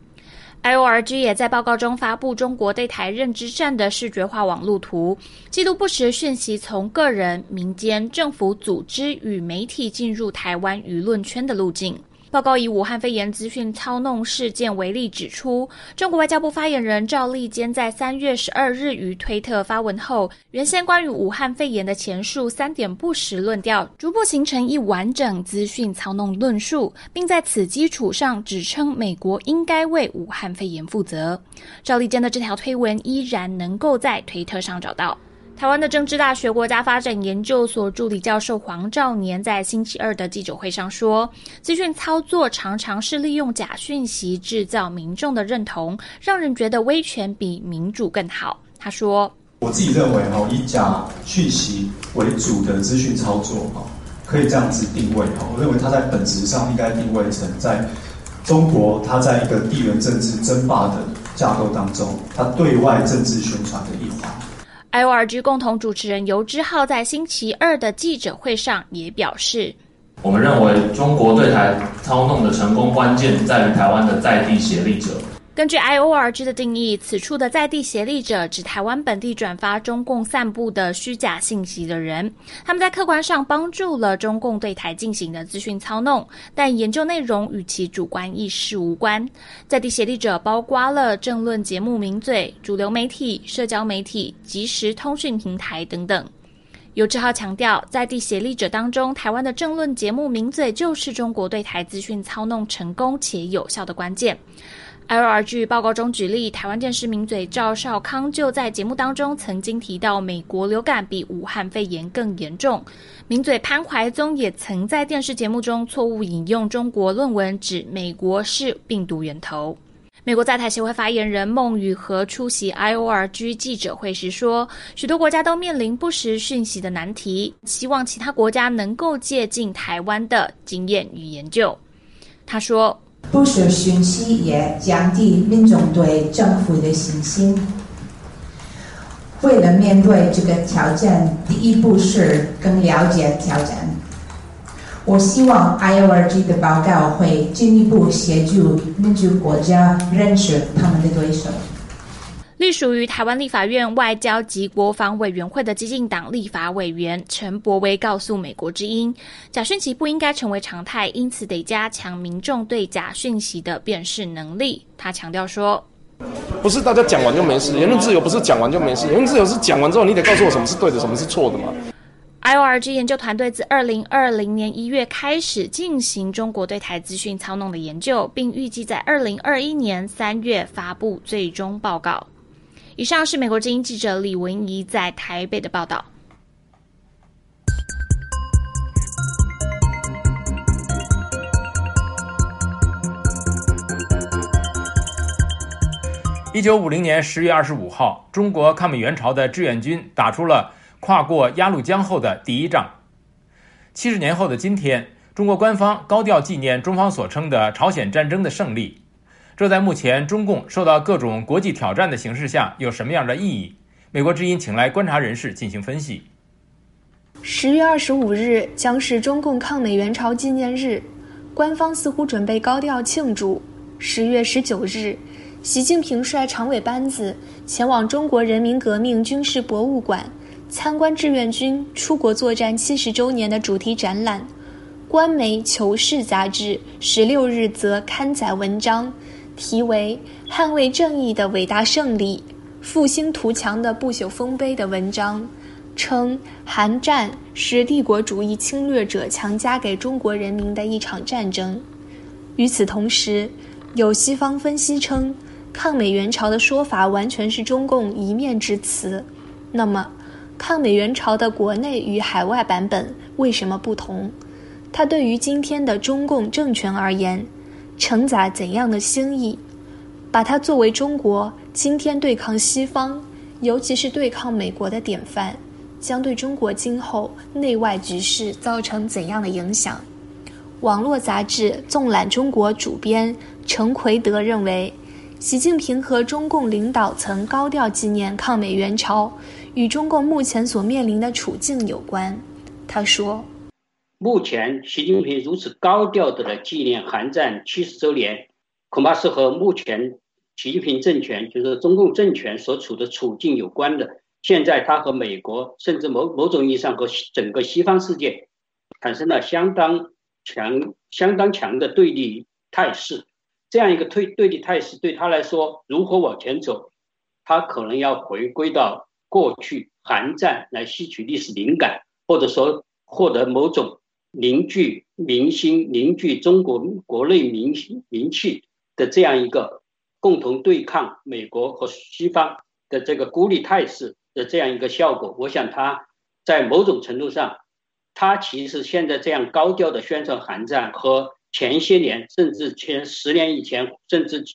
IORG 也在报告中发布中国对台认知战的视觉化网路图，记录不实讯息从个人、民间、政府组织与媒体进入台湾舆论圈的路径。报告以武汉肺炎资讯操弄事件为例，指出中国外交部发言人赵立坚在3月12日于推特发文后，原先关于武汉肺炎的前述3点不实论调逐步形成一完整资讯操弄论述，并在此基础上指称美国应该为武汉肺炎负责。赵立坚的这条推文依然能够在推特上找到。台湾的政治大学国家发展研究所助理教授黄兆年在星期二的记者会上说，资讯操作常常是利用假讯息制造民众的认同，让人觉得威权比民主更好。他说， 我自己认为以假讯息为主的资讯操作可以这样子定位，我认为它在本质上应该定位成在中国，它在一个地缘政治争霸的架构当中，它对外政治宣传的一环。 IORG 共同主持人游之浩在星期二的记者会上也表示， 我们认为中国对台操弄的成功关键在于台湾的在地协力者。 根据 IORG 的定义，此处的在地协力者指台湾本地转发中共散布的虚假信息的人，他们在客观上帮助了中共对台进行的资讯操弄，但研究内容与其主观意识无关。在地协力者包括了政论节目名嘴、主流媒体、社交媒体、即时通讯平台等等。游之浩强调，在地协力者当中，台湾的政论节目名嘴就是中国对台资讯操弄成功且有效的关键。IORG 报告中举例，台湾电视名嘴赵少康就在节目当中曾经提到美国流感比武汉肺炎更严重。名嘴潘怀宗也曾在电视节目中错误引用中国论文，指美国是病毒源头。美国在台协会发言人孟宇和出席 IORG 记者会时说，许多国家都面临不实讯息的难题，希望其他国家能够借鉴台湾的经验与研究。他说， 不实讯息也降低民众对政府的信心。为了面对这个挑战，第一步是更了解挑战。我希望 IORG 的报告会进一步协助民主国家认识他们的对手。 隶属于台湾立法院外交及国防委员会的基进党立法委员陈柏惟告诉美国之音，假讯息不应该成为常态，因此得加强民众对假讯息的辨识能力。他强调说， 不是大家讲完就没事，言论自由不是讲完就没事，言论自由是讲完之后你得告诉我什么是对的，什么是错的嘛。 IORG 研究团队自2020年1月开始进行中国对台资讯操弄的研究，并预计在2021年3月发布最终报告。以上是美国之音记者李文怡在台北的报道。 1950年10月25号，中国抗美援朝的志愿军打出了跨过鸭绿江后的第一仗。70年后的今天，中国官方高调纪念中方所称的朝鲜战争的胜利，这在目前中共受到各种国际挑战的形势下有什么样的意义？美国之音请来观察人士进行分析。 10月25日将是中共抗美援朝纪念日，官方似乎准备高调庆祝。10月19日，习近平率常委班子前往中国人民革命军事博物馆参观志愿军出国作战70周年的主题展览。官媒《求是》杂志16日则刊载文章，题为《捍卫正义的伟大胜利，复兴图强的不朽丰碑》的文章，称韩战是帝国主义侵略者强加给中国人民的一场战争。与此同时，有西方分析称，抗美援朝的说法完全是中共一面之词。那么，抗美援朝的国内与海外版本为什么不同？它对于今天的中共政权而言，承载怎样的心意？把它作为中国今天对抗西方，尤其是对抗美国的典范，将对中国今后内外局势造成怎样的影响？网络杂志《纵览中国》主编陈奎德认为，习近平和中共领导层高调纪念抗美援朝，与中共目前所面临的处境有关。他说， 目前习近平如此高调的来纪念韩战70周年，恐怕是和目前习近平政权，就是中共政权所处的处境有关的。现在他和美国，甚至某种意义上和整个西方世界产生了相当强的对立态势。这样一个对立态势对他来说，如何往前走，他可能要回归到过去韩战来吸取历史灵感，或者说获得某种凝聚民心、凝聚中国国内民气的这样一个共同对抗美国和西方的这个孤立态势的这样一个效果。我想他在某种程度上，他其实现在这样高调的宣传韩战和前些年，甚至前10年以前，甚至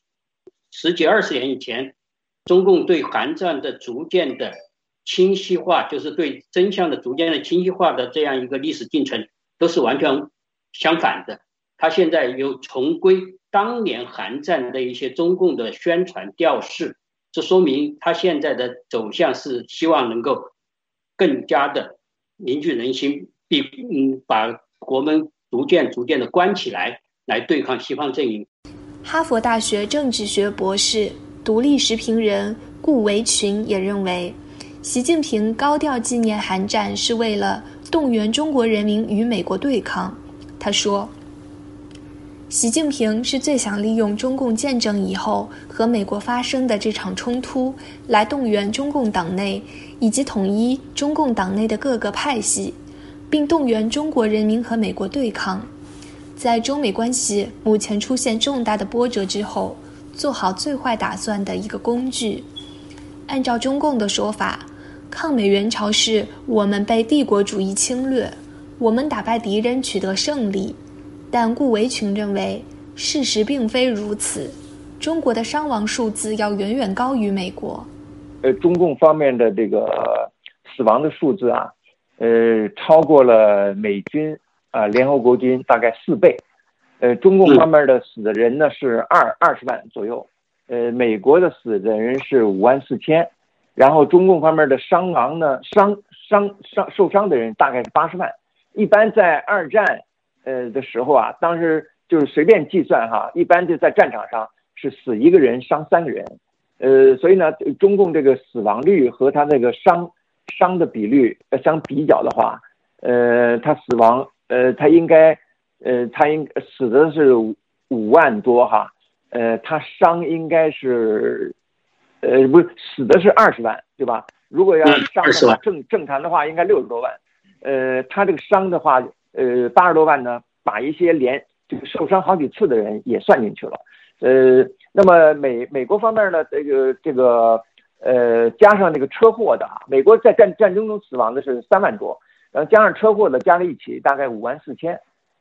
10几20年以前，中共对韩战的逐渐的清晰化，就是对真相的逐渐的清晰化的这样一个历史进程，都是完全相反的。他现在又重归当年韩战的一些中共的宣传调式，这说明他现在的走向是希望能够更加的凝聚人心，把国门逐渐的关起来对抗西方阵营。 哈佛大学政治学博士、独立时评人顾维群也认为，习近平高调纪念韩战是为了动员中国人民与美国对抗。他说，习近平是最想利用中共建政以后和美国发生的这场冲突来动员中共党内以及统一中共党内的各个派系，并动员中国人民和美国对抗。在中美关系目前出现重大的波折之后，做好最坏打算的一个工具。按照中共的说法，抗美援朝是我们被帝国主义侵略，我们打败敌人取得胜利。但顾维群认为，事实并非如此，中国的伤亡数字要远远高于美国。 中共方面的这个死亡的数字啊，超过了美军联合国军大概4倍。中共方面的死的人呢是20万左右，美国的死的人是54000，然后中共方面的伤亡呢，受伤的人大概是80万。一般在二战的时候啊，当时就是随便计算哈，一般就在战场上是死1个人伤3个人。所以呢，中共这个死亡率和他那个伤的比率相比较的话，他死亡他应死的是5万多哈，他伤应该是不是死的是20万对吧？如果要伤的话，正常的话应该60多万。他这个伤的话，80多万呢，把一些这个受伤好几次的人也算进去了。那么美国方面呢，这个加上这个车祸的美国在战争中死亡的是3万多，然后加上车祸的加在一起大概54000。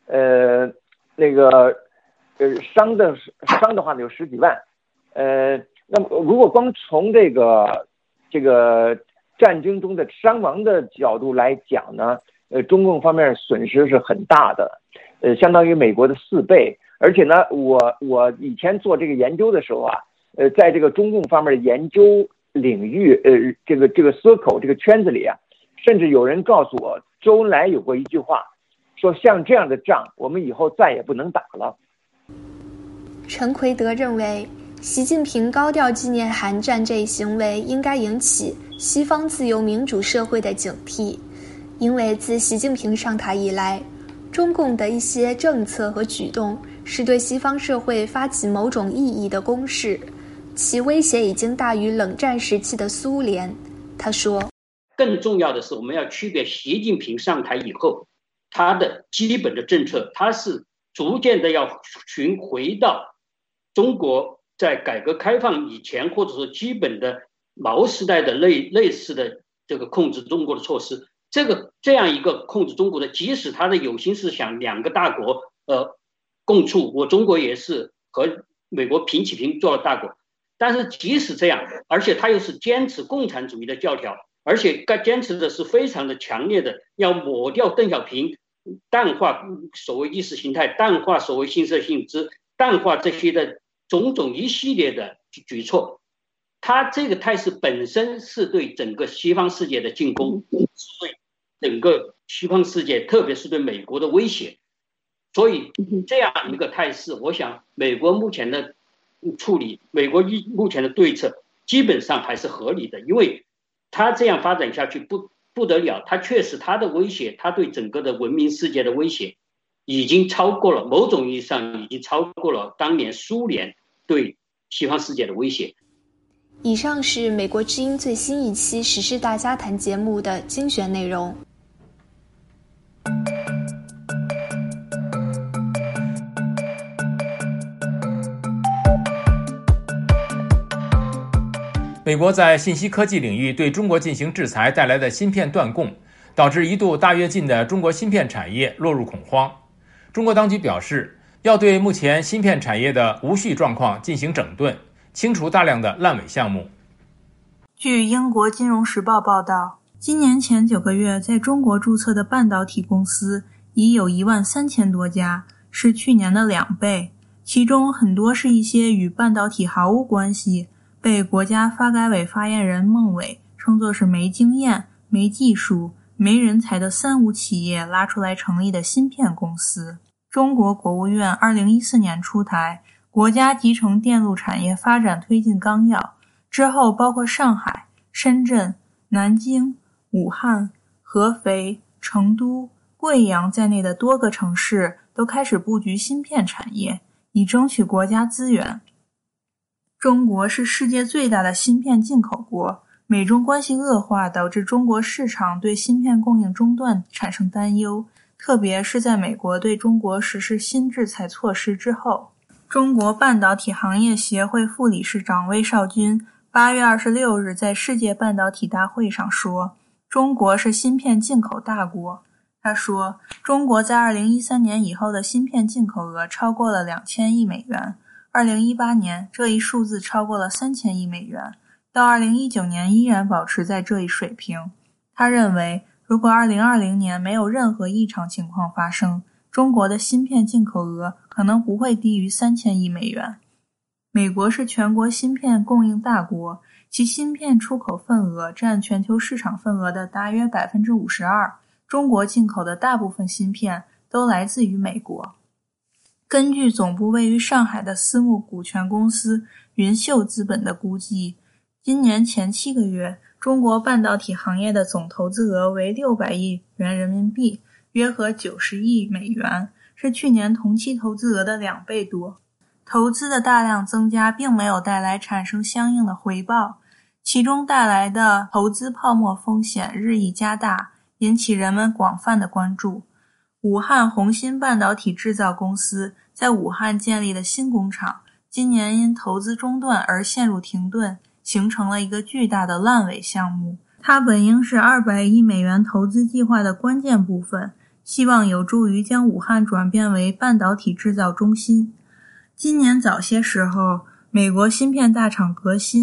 伤的话呢有10几万。那么如果光从这个战争中的伤亡的角度来讲呢，中共方面损失是很大的，相当于美国的4倍。而且呢，我以前做这个研究的时候啊，在这个中共方面的研究领域，这个 circle 这个圈子里啊，甚至有人告诉我，周恩来有过一句话，说像这样的仗，我们以后再也不能打了。 陈奎德认为，习近平高调纪念韩战这一行为应该引起西方自由民主社会的警惕，因为自习近平上台以来，中共的一些政策和举动是对西方社会发起某种意义的攻势，其威胁已经大于冷战时期的苏联。他说， 更重要的是，我们要区别习近平上台以后他的基本的政策，他是逐渐的要寻回到中国在改革开放以前，或者说基本的毛时代的类似的这个控制中国的措施。这样一个控制中国的，即使他的有心是想2个大国共处，我中国也是和美国平起平坐的大国，但是即使这样，而且他又是坚持共产主义的教条，而且坚持的是非常的强烈的，要抹掉邓小平，淡化所谓意识形态，淡化所谓新社性质，淡化这些的种种一系列的举措。他这个态势本身是对整个西方世界的进攻，是对整个西方世界，特别是对美国的威胁。所以这样一个态势，我想美国目前的处理，美国目前的对策基本上还是合理的，因为他这样发展下去不得了，他确实他的威胁，他对整个的文明世界的威胁已经超过了，某种意义上已经超过了当年苏联对西方世界的威胁。 以上是美国之音最新一期时事大家谈节目的精选内容。 美国在信息科技领域对中国进行制裁带来的芯片断供，导致一度大跃进的中国芯片产业落入恐慌。中国当局表示，要对目前芯片产业的无序状况进行整顿，清除大量的烂尾项目。 据英国金融时报报道，今年前9个月在中国注册的半导体公司已有13000多家，是去年的2倍，其中很多是一些与半导体毫无关系，被国家发改委发言人孟伟称作是没经验、没技术、没人才的三无企业拉出来成立的芯片公司。中国国务院2014年出台国家集成电路产业发展推进纲要，之后包括上海、深圳、南京、武汉、合肥、成都、贵阳在内的多个城市都开始布局芯片产业，以争取国家资源。中国是世界最大的芯片进口国，美中关系恶化导致中国市场对芯片供应中断产生担忧，特别是在美国对中国实施新制裁措施之后。中国半导体行业协会副理事长魏少军8月26日在世界半导体大会上说，中国是芯片进口大国。他说，中国在2013年以后的芯片进口额超过了2000亿美元，2018年这一数字超过了3000亿美元，到2019年依然保持在这一水平。他认为，如果2020年没有任何异常情况发生，中国的芯片进口额可能不会低于3000亿美元。美国是全国芯片供应大国，其芯片出口份额占全球市场份额的大约 52%， 中国进口的大部分芯片都来自于美国。根据总部位于上海的私募股权公司云秀资本的估计，今年前7个月，中国半导体行业的总投资额为600亿元人民币，约合90亿美元，是去年同期投资额的2倍多。投资的大量增加并没有带来产生相应的回报，其中带来的投资泡沫风险日益加大，引起人们广泛的关注。武汉宏芯半导体制造公司在武汉建立的新工厂，今年因投资中断而陷入停顿，形成了一个巨大的烂尾项目。它本应是200亿美元投资计划的关键部分，希望有助于将武汉转变为半导体制造中心。今年早些时候，美国芯片大厂革新和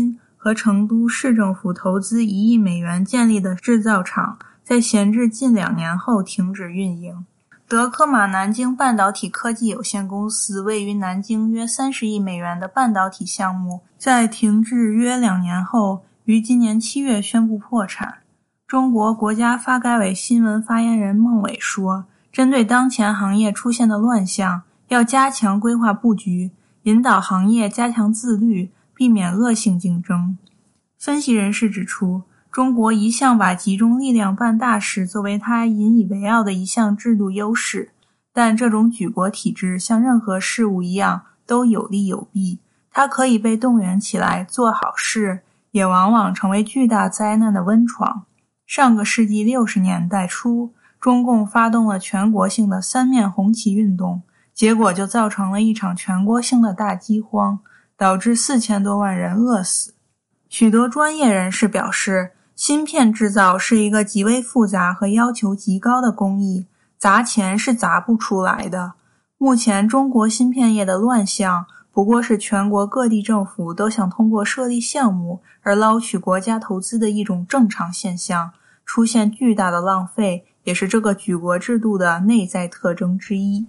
和成都市政府投资1亿美元建立的制造厂，在闲置近2年后停止运营。德科玛南京半导体科技有限公司位于南京约30亿美元的半导体项目，在停滞约2年后，于今年7月宣布破产。中国国家发改委新闻发言人孟伟说，针对当前行业出现的乱象，要加强规划布局，引导行业加强自律，避免恶性竞争。分析人士指出，中国一向把集中力量办大事作为它引以为傲的一项制度优势，但这种举国体制像任何事物一样都有利有弊，它可以被动员起来做好事，也往往成为巨大灾难的温床。上个世纪60年代初，中共发动了全国性的3面红旗运动，结果就造成了一场全国性的大饥荒，导致4000多万人饿死。许多专业人士表示，芯片制造是一个极为复杂和要求极高的工艺，砸钱是砸不出来的。目前中国芯片业的乱象，不过是全国各地政府都想通过设立项目而捞取国家投资的一种正常现象，出现巨大的浪费，也是这个举国制度的内在特征之一。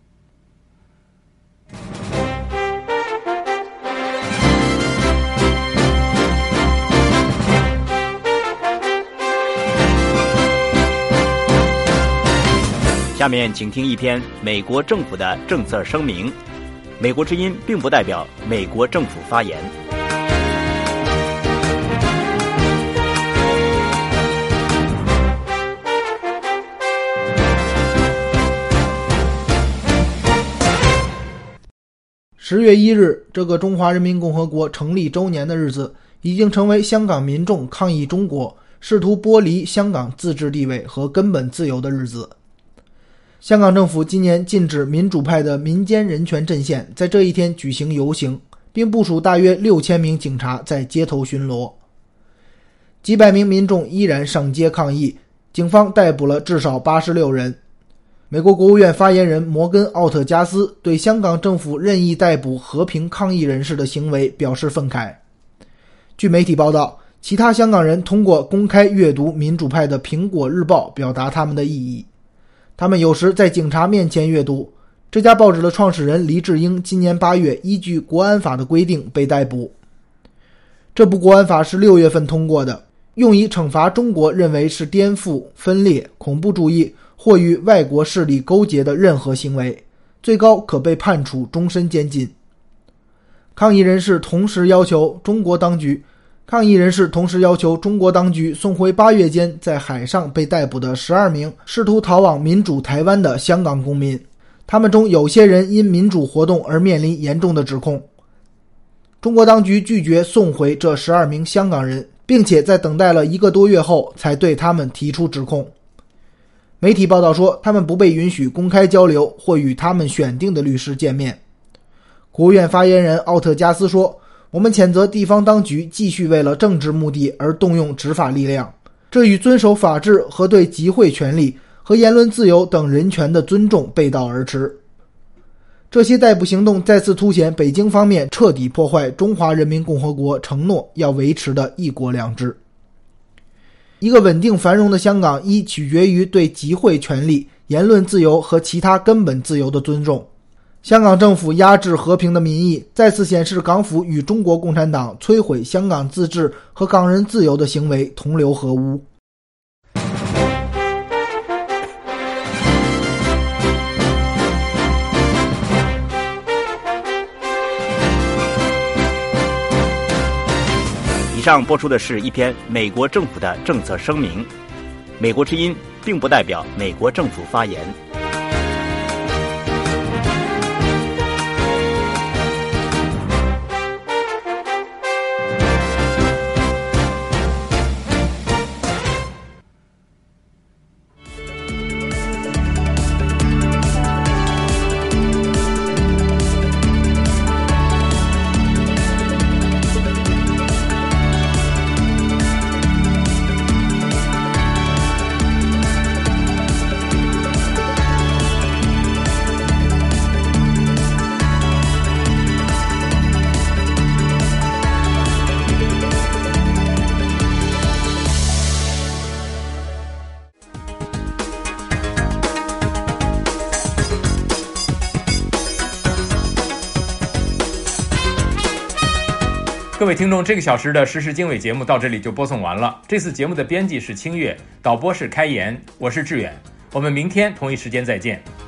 下面请听一篇美国政府的政策声明。美国之音并不代表美国政府发言。 10月1日，这个中华人民共和国成立周年的日子，已经成为香港民众抗议中国、试图剥离香港自治地位和根本自由的日子。香港政府今年禁止民主派的民间人权阵线在这一天举行游行，并部署大约6000名警察在街头巡逻。几百名民众依然上街抗议，警方逮捕了至少86人。美国国务院发言人摩根·奥特加斯对香港政府任意逮捕和平抗议人士的行为表示愤慨。据媒体报道，其他香港人通过公开阅读民主派的《苹果日报》表达他们的异议。他们有时在警察面前阅读。这家报纸的创始人黎智英今年8月依据国安法的规定被逮捕。这部国安法是6月份通过的，用以惩罚中国认为是颠覆、分裂、恐怖主义或与外国势力勾结的任何行为，最高可被判处终身监禁。抗议人士同时要求中国当局送回8月间在海上被逮捕的12名试图逃往民主台湾的香港公民，他们中有些人因民主活动而面临严重的指控。中国当局拒绝送回这12名香港人，并且在等待了1个多月后才对他们提出指控。媒体报道说，他们不被允许公开交流或与他们选定的律师见面。国务院发言人奥特加斯说，我们谴责地方当局继续为了政治目的而动用执法力量，这与遵守法治和对集会权利和言论自由等人权的尊重背道而驰。这些逮捕行动再次凸显北京方面彻底破坏中华人民共和国承诺要维持的一国两制。一个稳定繁荣的香港取决于对集会权利、言论自由和其他根本自由的尊重。香港政府压制和平的民意，再次显示港府与中国共产党摧毁香港自治和港人自由的行为同流合污。 以上播出的是一篇美国政府的政策声明。美国之音并不代表美国政府发言。 各位听众，这个小时的时事经纬节目到这里就播送完了。这次节目的编辑是清月，导播是开言，我是志远。我们明天同一时间再见。